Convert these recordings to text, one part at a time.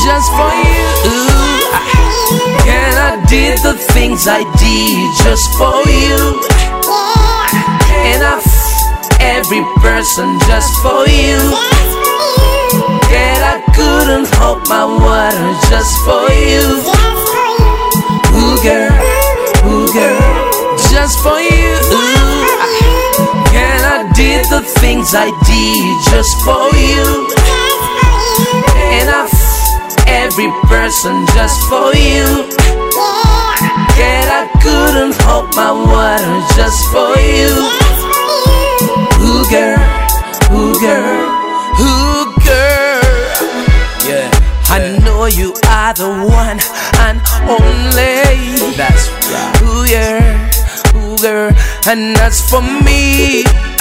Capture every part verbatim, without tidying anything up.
just for you. And I did the things I did just for you. And I f every person just for you. And I couldn't hold my water just for you. Ooh girl, ooh girl, just for you. And I did the things I did just for you. And I f every person just for you. And I couldn't hold my water just for you. Ooh girl, ooh girl, ooh girl. Yeah, I know you are the one and only. That's right. Ooh yeah, ooh girl, and that's for me.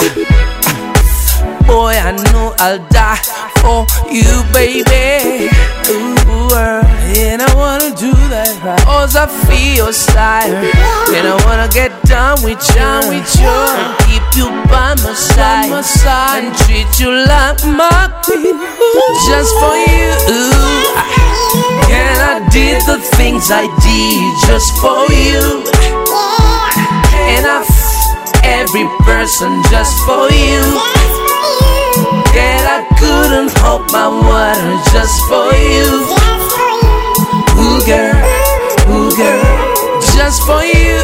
Boy, I know I'll die for you, baby. Ooh, girl, and I wanna do that right. Cause I feel tired, and I wanna get down with you, down with you, and keep you by my side, by my side, and treat you like my queen. Just for you. And I did the things I did just for you. And I f every person just for you. And I couldn't hold my water just for you. Ooh girl, ooh girl, just for you.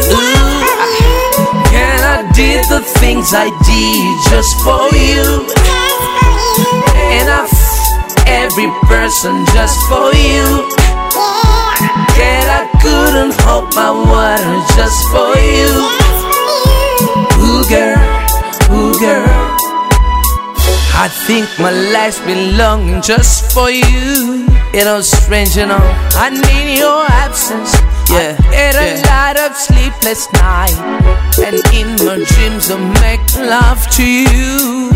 And I did the things I did just for you. And I f every person just for you. And I couldn't hold my water just for you. Ooh girl, ooh girl, I think my life's been long just for you. You know, strange, you know, I need your absence. Yeah, I had a yeah. lot of sleepless nights, and in my dreams I make love to you.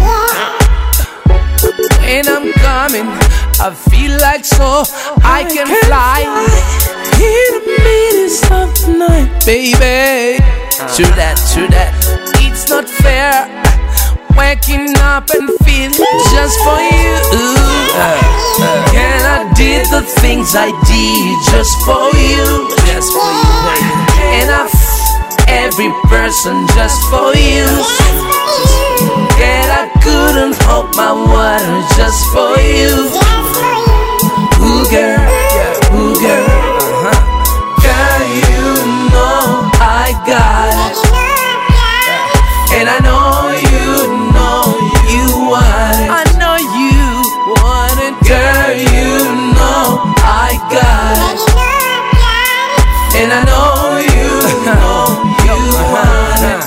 When I'm coming, I feel like so I can fly in the middle of the night, baby. True that, true that. It's not fair waking up and feeling just for you. Uh, uh, and I did the things I did just for you. Just for you, baby. And I f every person just for you. And I couldn't hold my water just for you. Ooh girl, ooh girl, uh-huh. Girl, you know I got it. And I know you know you want it. I know you want it. Girl, you know I got it. And I know you know you want it.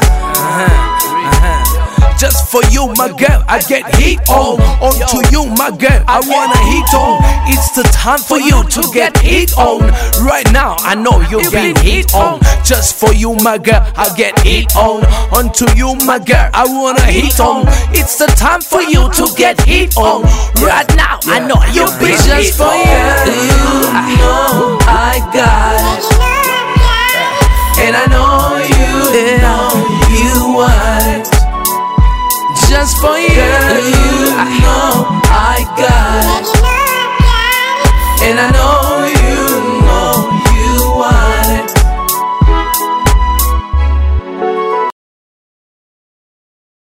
Just for you, my girl, I get heat on. On to you, my girl, I wanna heat on. It's the time for you to get heat on. Right now, I know you're getting heat on. Just for you, my girl, I get heat on. On to you, my girl, I wanna heat on. It's the time for you to get heat on. Right now, I know you're being just for you. I know I got it. And I know you know you want it. Just for you, girl, you know I got it. And I know you